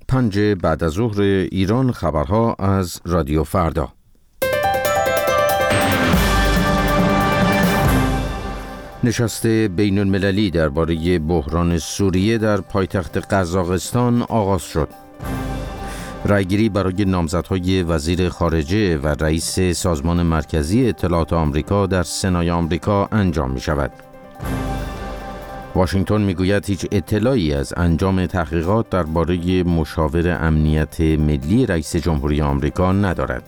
5 بعد از ظهر ایران، خبرها از رادیو فردا. نشست بین المللی درباره بحران سوریه در پایتخت قزاقستان آغاز شد. رایگیری برای نامزدهای وزیر خارجه و رئیس سازمان مرکزی اطلاعات آمریکا در سنای آمریکا انجام می شود. واشنگتن میگوید هیچ اطلاعی از انجام تحقیقات درباره مشاور امنیت ملی رئیس جمهوری آمریکا ندارد.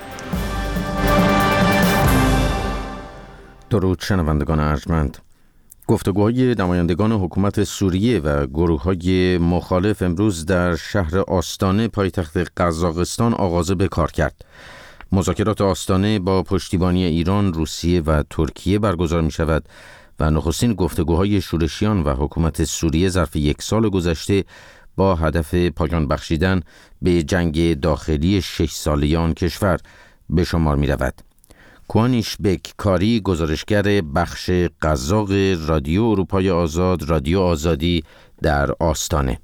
درود شنوندگان ارجمند. گفتگوهای نمایندگان حکومت سوریه و گروه‌های مخالف امروز در شهر آستانه پایتخت قزاقستان آغاز به کار کرد. مذاکرات آستانه با پشتیبانی ایران، روسیه و ترکیه برگزار می شود و نخستین گفتگوهای شورشیان و حکومت سوریه ظرف 1 سال گذشته با هدف پایان بخشیدن به جنگ داخلی 6 ساله آن کشور به شمار می رود. کوانیش بک کاری، گزارشگر بخش قزاق رادیو اروپای آزاد، رادیو آزادی در آستانه.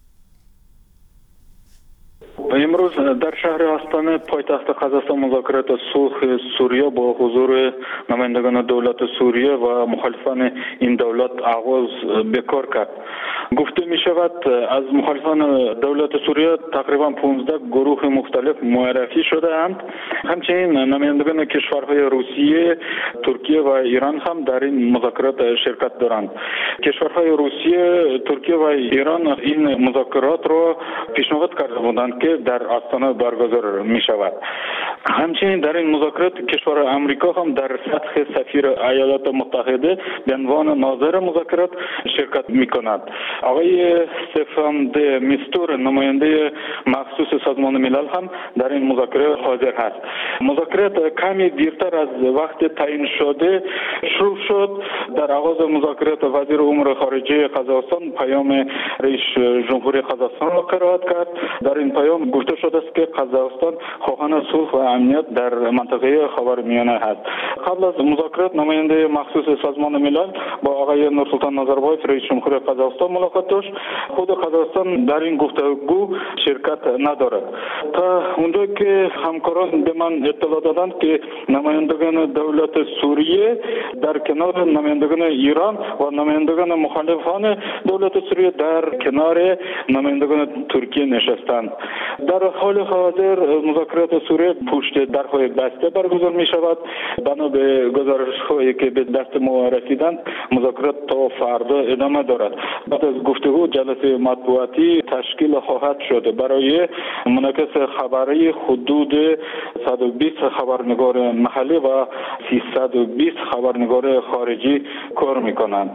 امروز در شهر آستانه پایتخت قزاقستان مذاکرات صلح سوریه با حضور نمایندگان دولت سوریه و مخالفان این دولت آغاز به کار کرد. گفته می شود از مخالفان دولت سوریه تقریبا 15 گروه مختلف معرفی شده اند. همچنین نمایندگان کشورهای روسیه، ترکیه و ایران هم در این مذاکرات شرکت دارند. کشورهای روسیه، ترکیه و ایران این مذاکرات را پیشنهاد کرده بودند که در آستانه برگزار می شود. همچنین در این مذاکرات کشور آمریکا هم در سطح سفیر ایالات متحده به عنوان ناظر مذاکرات شرکت می کند. آقای استفان د میستور، نماینده مخصوص سازمان ملل هم در این مذاکره حاضر هست. مذاکرات کمی دیرتر از وقت تعیین شده شروع شد. در آغاز مذاکرات وزیر امور خارجه قزاقستان پیام رئیس جمهوری قزاقستان را قرائت کرد. در این پیام گفته شده است که قزاقستان خواهان صلح و امنیت در منطقه خاورمیانه است. قبل از مذاکرات نماینده مخصوص سازمان ملل با آقای نورسلطان نظربایف، رئیس جمهور قزاقستان ملاقات داشت. خود قزاقستان در این گفتگو شرکت ندارد. تا اونجا که همکاران به من اطلاع دادند که نمایندگان دولت سوریه در کنار نمایندگان ایران و نمایندگان مخالفان دولت سوریه در کنار نمایندگان ترکیه نشستند. در حال حاضر مذاکرات سوریه پشت درهای بسته برگزار می شود. بنا به گزارش‌هایی که به دست ما رسیدند مذاکرات تا فردا ادامه دارد. بعد از گفتگو جلسه مطبوعاتی تشکیل خواهد شد. برای منعکس خبری حدود 120 خبرنگار محلی و 320 خبرنگار خارجی کار می‌کنند.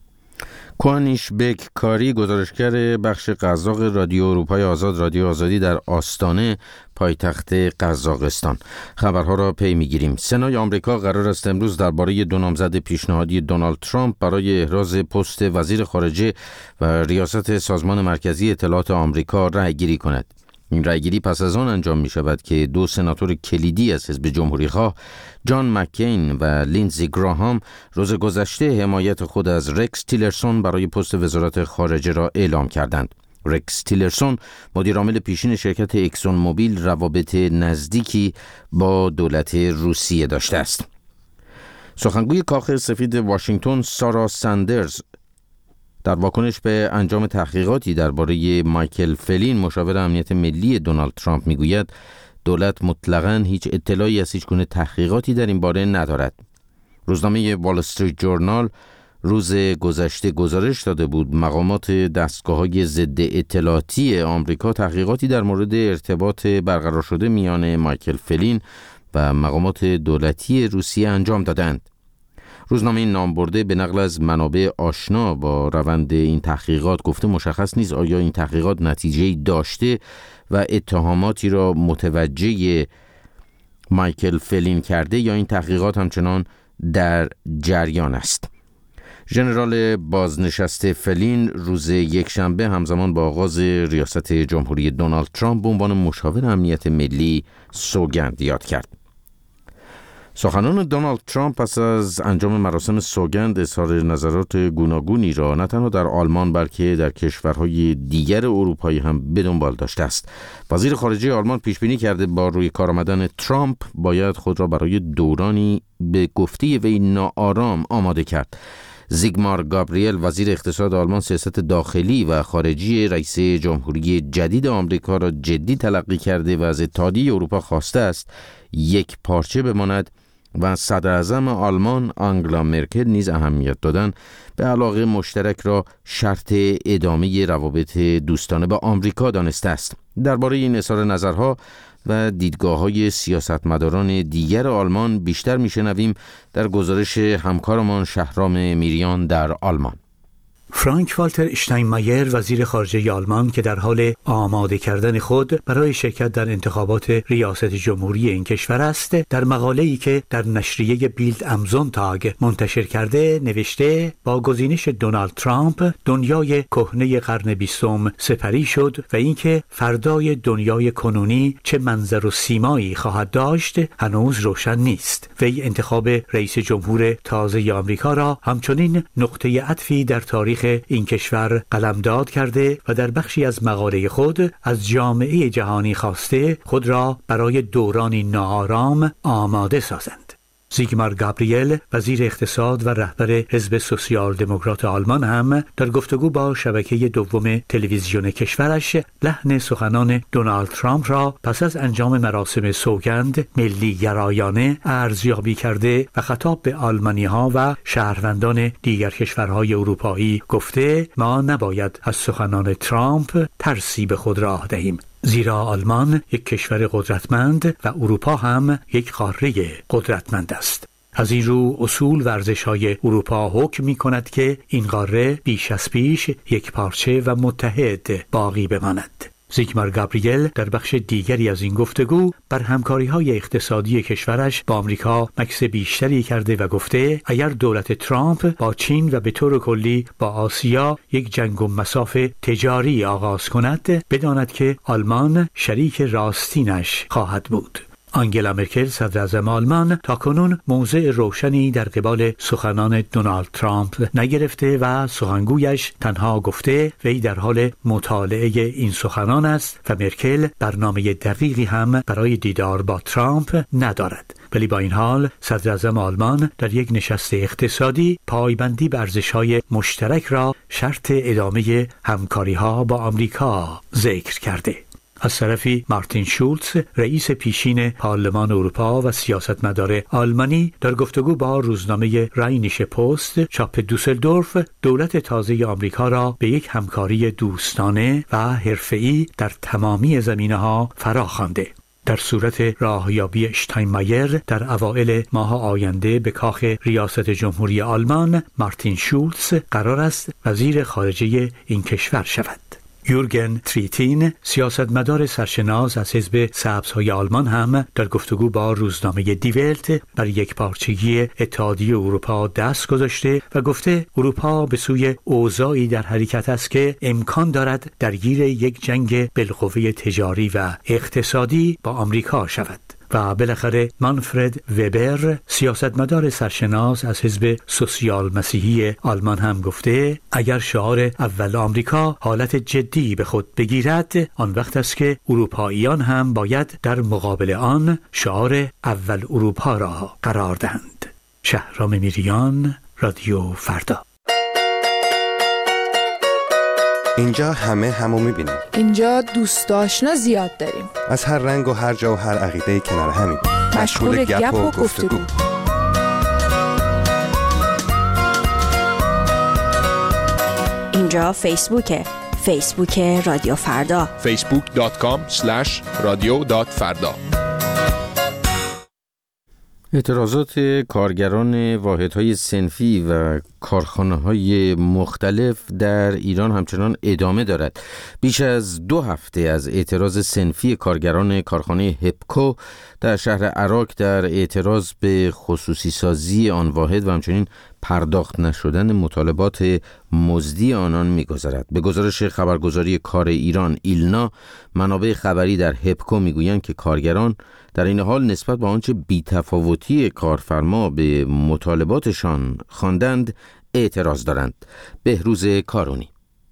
کوانیش بک کاری، گزارشگر بخش قزاق رادیو اروپای آزاد، رادیو آزادی در آستانه پایتخت قزاقستان. خبرها را پی میگیریم. سنای آمریکا قرار است امروز درباره 2 نامزد پیشنهادی دونالد ترامپ برای احراز پست وزیر خارجه و ریاست سازمان مرکزی اطلاعات آمریکا رأی‌گیری کند. این رأی‌گیری پس از آن انجام می شود که 2 سناتور کلیدی از حزب جمهوری‌خواه، جان مککین و لیندزی گراهام، روز گذشته حمایت خود از رکس تیلرسون برای پست وزارت خارجه را اعلام کردند. رکس تیلرسون مدیرعامل پیشین شرکت اکسون موبیل روابط نزدیکی با دولت روسیه داشته است. سخنگوی کاخ سفید واشنگتن سارا ساندرز در واکنش به انجام تحقیقاتی درباره مایکل فلین، مشاور امنیت ملی دونالد ترامپ، میگوید دولت مطلقاً هیچ اطلاعی از هیچ گونه تحقیقاتی در این باره ندارد. روزنامه وال استریت جورنال روز گذشته گزارش داده بود مقامات دستگاه‌های ضد اطلاعاتی آمریکا تحقیقاتی در مورد ارتباط برقرار شده میان مایکل فلین و مقامات دولتی روسیه انجام دادند. روزنامه نامبرده به نقل از منابع آشنا با روند این تحقیقات گفته مشخص نیست آیا این تحقیقات نتیجه‌ای داشته و اتهاماتی را متوجه مایکل فلین کرده یا این تحقیقات همچنان در جریان است. ژنرال بازنشسته فلین روز یکشنبه همزمان با آغاز ریاست جمهوری دونالد ترامپ به عنوان مشاور امنیت ملی سوگند یاد کرد. سخنان دونالد ترامپ پس از انجام مراسم سوگند اظهار نظرات گوناگونی را نه تنها در آلمان بلکه در کشورهای دیگر اروپایی هم به دنبال داشته است. وزیر خارجه آلمان پیش بینی کرده با روی کار آمدن ترامپ باید خود را برای دورانی به گفته وی ناآرام آماده کرد. زیگمار گابریل وزیر اقتصاد آلمان سیاست داخلی و خارجی رئیس جمهوری جدید آمریکا را جدی تلقی کرده و از اتحادیه اروپا خواسته است یک پارچه بماند و صدر اعظم آلمان آنگلا مرکل نیز اهمیت دادن به علاقه مشترک را شرط ادامه روابط دوستانه با آمریکا دانسته است. درباره این اظهار نظرها و دیدگاه‌های سیاستمداران دیگر آلمان بیشتر می‌شنویم در گزارش همکارمان شهرام میریان در آلمان. فرانک والتر اشتاینمایر وزیر خارجه آلمان که در حال آماده کردن خود برای شرکت در انتخابات ریاست جمهوری این کشور است، در مقاله‌ای که در نشریه بیلد ام زونتاگ منتشر کرده نوشته با گزینش دونالد ترامپ دنیای کهنه قرن 20 سپری شد و اینکه فردای دنیای کنونی چه منظر و سیمایی خواهد داشت هنوز روشن نیست. وی انتخاب رئیس جمهور تازه آمریکا را همچنین نقطه عطفی در تاریخ این کشور قلمداد کرده و در بخشی از مقاله خود از جامعه جهانی خواسته خود را برای دورانی ناآرام آماده سازند. زیگمار گابریل وزیر اقتصاد و رهبر حزب سوسیال دموکرات آلمان هم در گفتگو با شبکه دوم تلویزیون کشورش لحن سخنان دونالد ترامپ را پس از انجام مراسم سوگند ملی گرایانه ارزیابی کرده و خطاب به آلمانی‌ها و شهروندان دیگر کشورهای اروپایی گفته ما نباید از سخنان ترامپ ترسی به خود راه دهیم، زیرا آلمان یک کشور قدرتمند و اروپا هم یک قاره قدرتمند است. از این رو اصول ورزش‌های اروپا حکم می‌کند که این قاره بیش از پیش یک پارچه و متحد باقی بماند. زیگمار گابریل در بخش دیگری از این گفتگو بر همکاری‌های اقتصادی کشورش با آمریکا مکث بیشتری کرده و گفته اگر دولت ترامپ با چین و به طور کلی با آسیا یک جنگ و مصاف تجاری آغاز کند بداند که آلمان شریک راستینش خواهد بود. آنگلا مرکل صدر اعظم آلمان تاکنون موضع روشنی در قبال سخنان دونالد ترامپ نگرفته و سخنگویش تنها گفته وی در حال مطالعه این سخنان است و مرکل برنامه دقیقی هم برای دیدار با ترامپ ندارد. ولی با این حال صدر اعظم آلمان در یک نشست اقتصادی پایبندی به ارزش‌های مشترک را شرط ادامه همکاری‌ها با آمریکا ذکر کرده. از طرفی مارتین شولتز رئیس پیشین پارلمان اروپا و سیاستمدار آلمانی در گفتگو با روزنامه راینیشه پست چاپ دوسلدورف دولت تازه آمریکا را به یک همکاری دوستانه و حرفه‌ای در تمامی زمینه‌ها فراخوانده. در صورت راهیابی اشتاینمایر در اوایل ماه آینده به کاخ ریاست جمهوری آلمان مارتین شولتز قرار است وزیر خارجه این کشور شود. یورگن تریتین سیاستمدار سرشناس از حزب سبزهای آلمان هم در گفتگو با روزنامه دی ولت بر یک پارچگی اتحادیه اروپا دست گذاشته و گفته اروپا به سوی اوضاعی در حرکت است که امکان دارد درگیر یک جنگ بالقوه تجاری و اقتصادی با آمریکا شود. و بالاخره مانفرد وبر سیاستمدار سرشناس از حزب سوسیال مسیحی آلمان هم گفته اگر شعار اول آمریکا حالت جدی به خود بگیرد آن وقت است که اروپاییان هم باید در مقابل آن شعار اول اروپا را قرار دهند. شهرام میریان، رادیو فردا. اینجا همو میبینیم. اینجا دوست آشنا زیاد داریم. از هر رنگ و هر جا و هر عقیده کنار همیم. مشغول گپ و گفتگو. اینجا فیسبوک رادیو فردا. facebook.com/radio.farda. اعتراضات کارگران واحدهای صنفی و کارخانه‌های مختلف در ایران همچنان ادامه دارد. بیش از 2 هفته از اعتراض صنفی کارگران کارخانه هپکو در شهر عراق در اعتراض به خصوصی سازی آن واحد و همچنین پرداخت نشدن مطالبات مزدی آنان می‌گذرد. به گزارش خبرگزاری کار ایران ایلنا، منابع خبری در هپکو میگویند که کارگران در این حال نسبت به آنچه بی‌تفاوتی کارفرما به مطالباتشان خواندند اعتراض دارند. بهروز کارونی.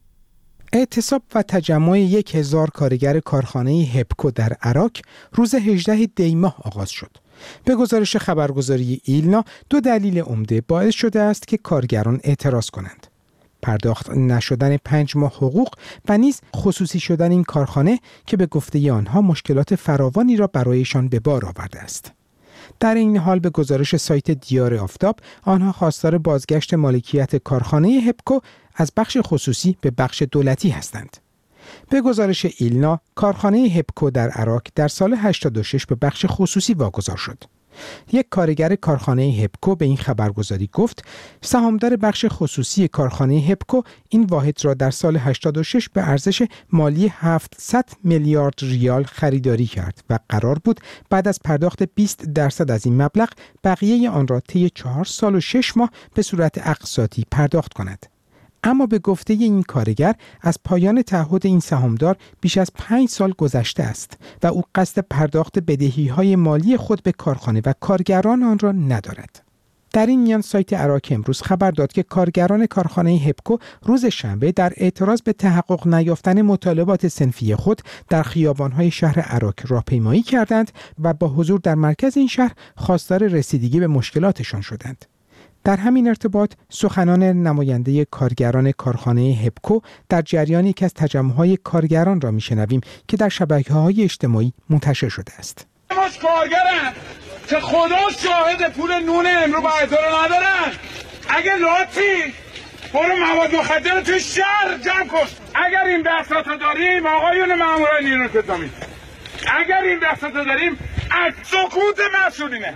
اعتصاب و تجمع 1000 کارگر کارخانه هپکو در عراق روز 18 دی ماه آغاز شد. به گزارش خبرگزاری ایلنا 2 دلیل عمده باعث شده است که کارگران اعتراض کنند: پرداخت نشدن 5 ماه حقوق و نیز خصوصی شدن این کارخانه که به گفته آنها مشکلات فراوانی را برایشان به بار آورده است. در این حال به گزارش سایت دیار آفتاب، آنها خواستار بازگشت مالکیت کارخانه هپکو از بخش خصوصی به بخش دولتی هستند. به گزارش ایلنا، کارخانه هپکو در عراق در سال 86 به بخش خصوصی واگذار شد. یک کارگر کارخانه هپکو به این خبرگزاری گفت سهامدار بخش خصوصی کارخانه هپکو این واحد را در سال 86 به ارزش مالی 700 میلیارد ریال خریداری کرد و قرار بود بعد از پرداخت 20% از این مبلغ بقیه آن را طی 4 سال و 6 ماه به صورت اقساطی پرداخت کند. اما به گفته این کارگر از پایان تعهد این سهامدار بیش از 5 سال گذشته است و او قصد پرداخت بدهی‌های مالی خود به کارخانه و کارگران آن را ندارد. در این میان سایت عراق امروز خبر داد که کارگران کارخانه هپکو روز شنبه در اعتراض به تحقق نیافتن مطالبات صنفی خود در خیابان‌های شهر عراق راهپیمایی کردند و با حضور در مرکز این شهر خواستار رسیدگی به مشکلاتشان شدند. در همین ارتباط سخنان نماینده کارگران کارخانه هپکو در جریان یکی از تجمع‌های کارگران را میشنویم که در شبکه‌های اجتماعی منتشر شده است. ماش کارگرن که خدا شاهد پول نون امرو بردار ندارن. اگه لاتی برو مواد مخدر تو شهر جمع کن. اگر این بحثاتو داریم آقایون ماموران نیروی انتظامی، اگر این بحثاتو داریم از سکوت مسئولینه.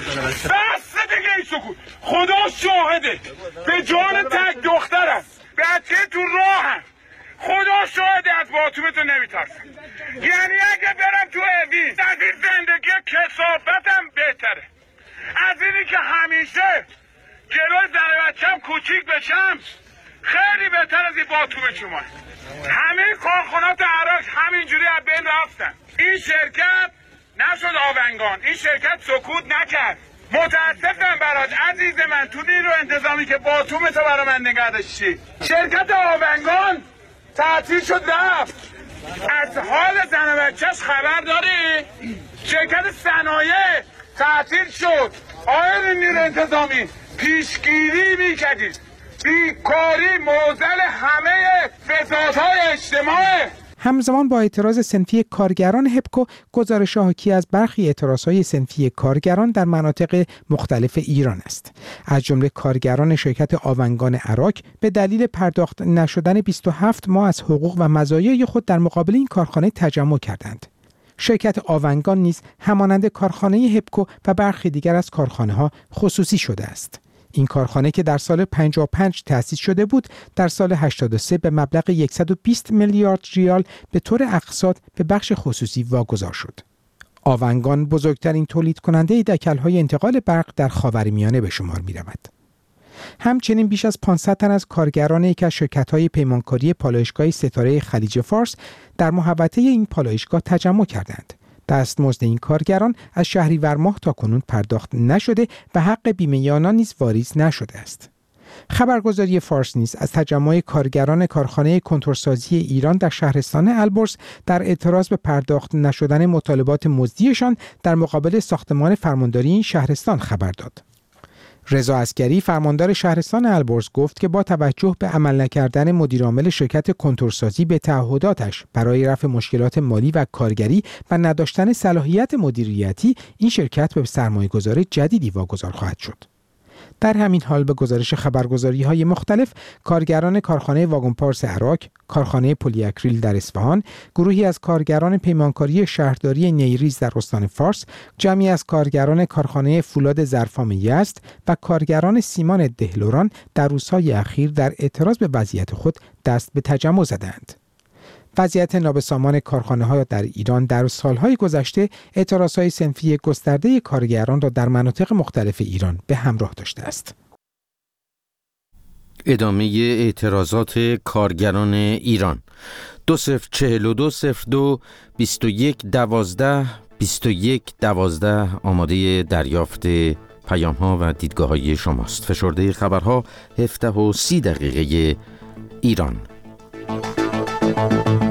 بس دیگه این سکوت. خدا شاهده به جان تک دخترم بچه تو راهم. خدا شاهده از باتومتو نمیترسم. یعنی اگه برم تو اوین از این زندگی کثافتم بهتره از اینی که همیشه جلوی زن بچم کوچیک بشم. خیلی بهتر از این باتوم شما. همه کارخانات عراق همینجوری از بین رفتن. این شرکت نشد آونگان، این شرکت سکوت نکرد. متاسفم برات عزیز من، تو نیرو انتظامی که باتومتو برای من نگه داشتی. شرکت آونگان تعطیل شد رفت. از حال زن بچه‌ش خبر داری؟ شرکت صنایع تعطیل شد. آقای نیرو انتظامی پیشگیری میکردید. بیکاری معضل همه فسادهای اجتماعی. همزمان با اعتراض صنفی کارگران هپکو، گزارش حاکی از برخی اعتراضهای صنفی کارگران در مناطق مختلف ایران است. از جمله کارگران شرکت آونگان عراق به دلیل پرداخت نشدن 27 ماه از حقوق و مزایای خود در مقابل این کارخانه تجمع کردند. شرکت آونگان نیز همانند کارخانه هپکو و برخی دیگر از کارخانه‌ها خصوصی شده است. این کارخانه که در سال 55 تأسیس شده بود، در سال 83 به مبلغ 120 میلیارد ریال به طور اقساط به بخش خصوصی واگذار شد. آونگان بزرگترین تولید کننده دکل‌های انتقال برق در خاورمیانه به شمار می‌رود. همچنین بیش از 500 تن از کارگران یک از شرکت‌های پیمانکاری پالایشگاه ستاره خلیج فارس در محوطه این پالایشگاه تجمع کردند. دستمزد این کارگران از شهریور ماه تا کنون پرداخت نشده و حق بیمه آنان نیز واریز نشده است. خبرگزاری فارس نیز از تجمع کارگران کارخانه کنتورسازی ایران در شهرستان البرز در اعتراض به پرداخت نشدن مطالبات مزدیشان در مقابل ساختمان فرمانداری این شهرستان خبر داد. رضا عسگری فرماندار شهرستان البرز گفت که با توجه به عمل نکردن مدیرعامل شرکت کنتورسازی به تعهداتش برای رفع مشکلات مالی و کارگری و نداشتن صلاحیت مدیریتی، این شرکت به سرمایه‌گذار جدیدی واگذار خواهد شد. در همین حال به گزارش خبرگزاری‌های مختلف، کارگران کارخانه واگنپارس عراق، کارخانه پلی‌اکریل در اصفهان، گروهی از کارگران پیمانکاری شهرداری نیریز در استان فارس، جمعی از کارگران کارخانه فولاد ظرفام یزد و کارگران سیمان دهلوران در روزهای اخیر در اعتراض به وضعیت خود دست به تجمع زدند. وضعیت نابسامان کارخانه‌ها در ایران در سالهای گذشته اعتراضهای صنفی گسترده کارگران را در مناطق مختلف ایران به همراه داشته است. ادامه اعتراضات کارگران ایران. 204202 2112 2112 آماده دریافت پیام ها و دیدگاه های شماست. فشرده خبرها 17:30 ایران.